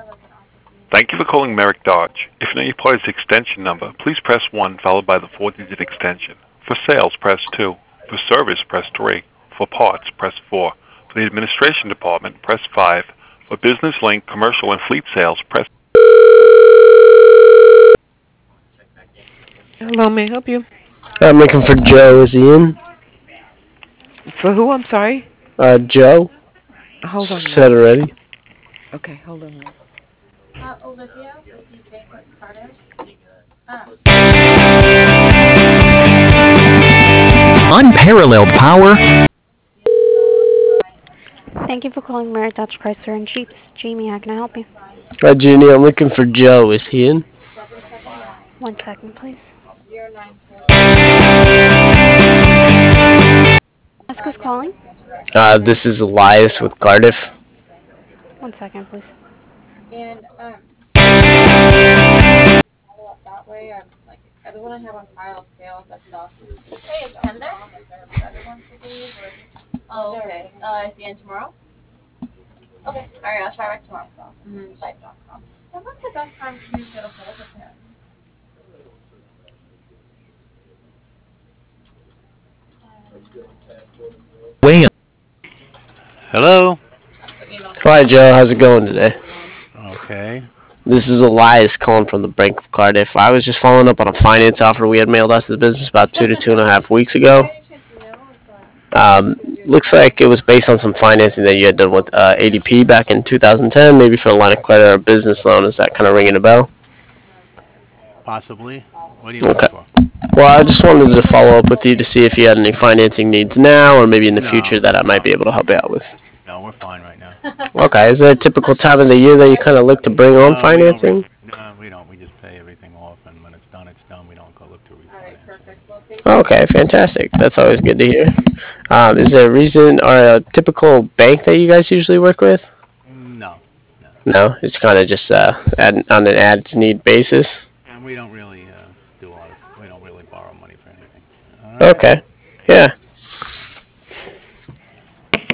Thank you for calling Merrick Dodge. If you know your party's extension number, please press 1 followed by the 4-digit extension. For sales, press 2. For service, press 3. For parts, press 4. For the administration department, press 5. For business link, commercial, and fleet sales, press... Hello, may I help you? I'm looking for Joe. Is he in? For who? I'm sorry. Joe? Hold on a Said minute. already. Okay, hold on a minute. Unparalleled power. Thank you for calling Merit Dodge Chrysler and Jeep. This is Jamie. How can I help you? Jeannie, I'm looking for Joe. Is he in? 1 second, please. Ask who's calling. This is Elias with Cardiff. 1 second, please. Way. Hello? Hi, Joe. How's it going today? Okay. This is Elias calling from the Bank of Cardiff. I was just following up on a finance offer we had mailed out to the business about 2 to 2.5 weeks ago. Looks like it was based on some financing that you had done with ADP back in 2010, maybe for a line of credit or a business loan. Is that kind of ringing a bell? Possibly. What are you looking Okay. for? Well, I just wanted to follow up with you to see if you had any financing needs now or maybe in the future No, that I might no, be able to help you out with. no, we're fine right now. Okay. Is there a typical time of the year that you kind of look to bring on No, we don't. financing? No, we don't. We just pay everything off, and when it's done, it's done. We don't go look to refinance. Okay, fantastic. That's always good to hear. Is there a reason or a typical bank that you guys usually work with? No, no. No, it's kind of just on an as need basis. And we don't really do a lot of. We don't really borrow money for anything. All right. Okay. Yeah.